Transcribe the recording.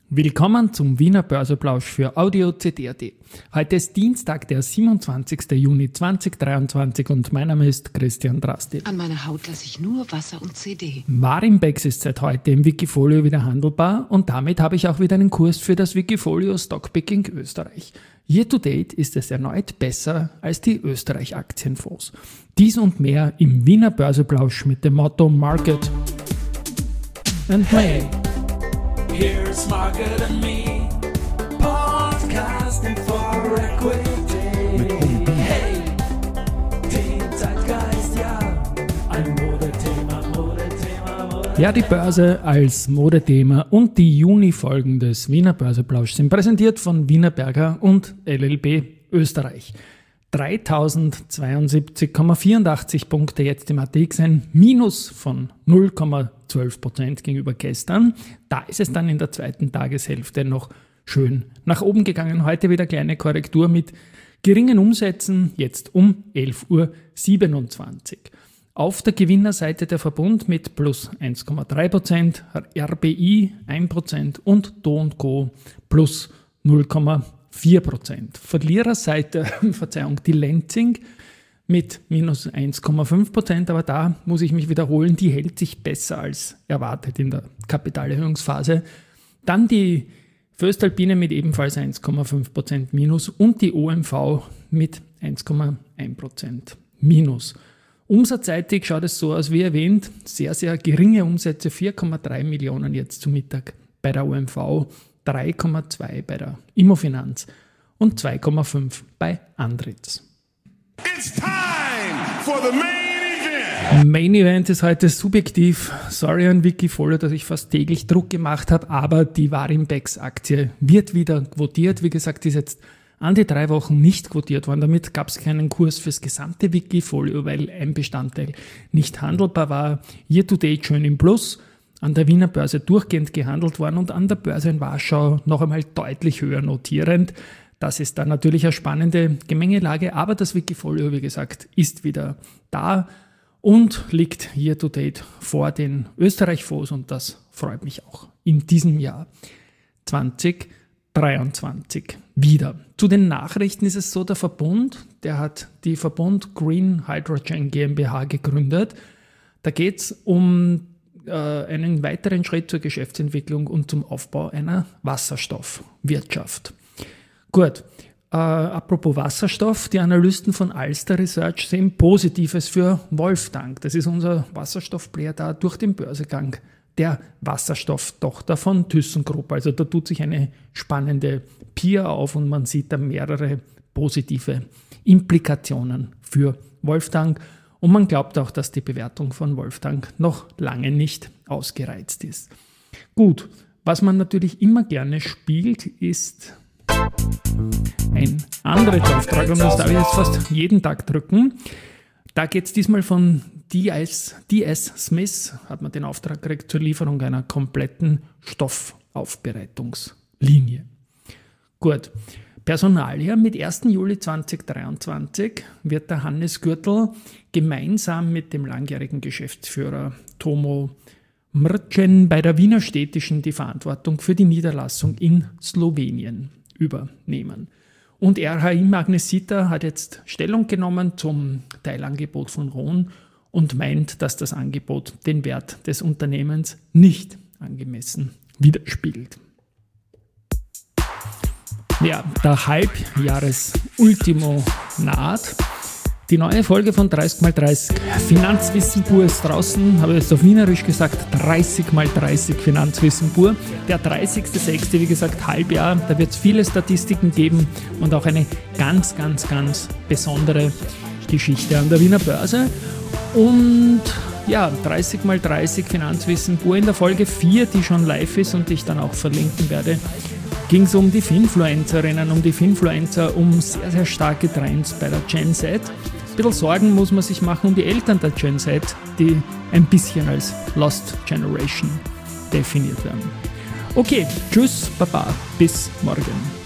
Willkommen zum Wiener Börseplausch für Audio CD.at. Heute ist Dienstag, der 27. Juni 2023 und mein Name ist Christian Drastil. An meiner Haut lasse ich nur Wasser und CD. Warimbex ist seit heute im Wikifolio wieder handelbar und damit habe ich auch wieder einen Kurs für das Wikifolio Stockpicking Österreich. Year to date ist es erneut besser als die Österreich-Aktienfonds. Dies und mehr im Wiener Börseplausch mit dem Motto Market and May. Here's Market and Me, podcasting for equity. Hey, den Zeitgeist, ja, ein Modethema. Ja, die Börse als Modethema und die Juni-Folgen des Wiener Börseplausch sind präsentiert von Wienerberger und LLB Österreich. 3072,84 Punkte jetzt im ATX, ein Minus von 0,12% gegenüber gestern. Da ist es dann in der zweiten Tageshälfte noch schön nach oben gegangen. Heute wieder kleine Korrektur mit geringen Umsätzen, jetzt um 11.27 Uhr. Auf der Gewinnerseite der Verbund mit plus 1,3%, RBI 1% und Do & Co plus 0,4%. Verliererseite, die Lenzing mit minus 1,5%, aber da muss ich mich wiederholen, die hält sich besser als erwartet in der Kapitalerhöhungsphase. Dann die Voestalpine mit ebenfalls 1,5% Minus und die OMV mit 1,1% Minus. Umsatzseitig schaut es so aus, wie erwähnt, sehr, sehr geringe Umsätze, 4,3 Millionen jetzt zu Mittag bei der OMV, 3,2 bei der Immofinanz und 2,5 bei Andritz. It's time for the main event. Main Event ist heute subjektiv. Sorry an Wikifolio, dass ich fast täglich Druck gemacht habe, aber die Warimbex-Aktie wird wieder quotiert. Wie gesagt, die ist jetzt an die 3 Wochen nicht quotiert worden. Damit gab es keinen Kurs fürs gesamte Wikifolio, weil ein Bestandteil nicht handelbar war. Year to date schön im Plus. An der Wiener Börse durchgehend gehandelt worden und an der Börse in Warschau noch einmal deutlich höher notierend. Das ist dann natürlich eine spannende Gemengelage, aber das Wikifolio, wie gesagt, ist wieder da und liegt year to date vor den Österreich-Fonds und das freut mich auch in diesem Jahr 2023 wieder. Zu den Nachrichten ist es so, der Verbund, der hat die Verbund Green Hydrogen GmbH gegründet. Da geht es um einen weiteren Schritt zur Geschäftsentwicklung und zum Aufbau einer Wasserstoffwirtschaft. Gut, apropos Wasserstoff, die Analysten von Alster Research sehen Positives für Wolftank. Das ist unser Wasserstoffplayer da durch den Börsegang der Wasserstofftochter von ThyssenKrupp. Also da tut sich eine spannende Peer auf und man sieht da mehrere positive Implikationen für Wolftank. Und man glaubt auch, dass die Bewertung von Wolftank noch lange nicht ausgereizt ist. Gut, was man natürlich immer gerne spielt, ist ein Anrechtsauftrag und das darf ich jetzt fast jeden Tag drücken. Da geht es diesmal von DS Smith, hat man den Auftrag gekriegt zur Lieferung einer kompletten Stoffaufbereitungslinie. Gut. Personalia mit 1. Juli 2023 wird der Hannes Gürtel gemeinsam mit dem langjährigen Geschäftsführer Tomo Mrčen bei der Wiener Städtischen die Verantwortung für die Niederlassung in Slowenien übernehmen. Und RHI Magnesita hat jetzt Stellung genommen zum Teilangebot von Rhône und meint, dass das Angebot den Wert des Unternehmens nicht angemessen widerspiegelt. Ja, der Halbjahres-Ultimo naht. Die neue Folge von 30x30 Finanzwissen pur ist draußen, habe ich jetzt auf Wienerisch gesagt, 30x30 Finanzwissen pur. Der 30.06., wie gesagt, Halbjahr, da wird es viele Statistiken geben und auch eine ganz, ganz, ganz besondere Geschichte an der Wiener Börse. Und ja, 30x30 Finanzwissen pur in der Folge 4, die schon live ist und die ich dann auch verlinken werde, ging es um die Finfluencerinnen, um sehr, sehr starke Trends bei der Gen Z. Ein bisschen Sorgen muss man sich machen um die Eltern der Gen Z, die ein bisschen als Lost Generation definiert werden. Okay, tschüss, baba, bis morgen.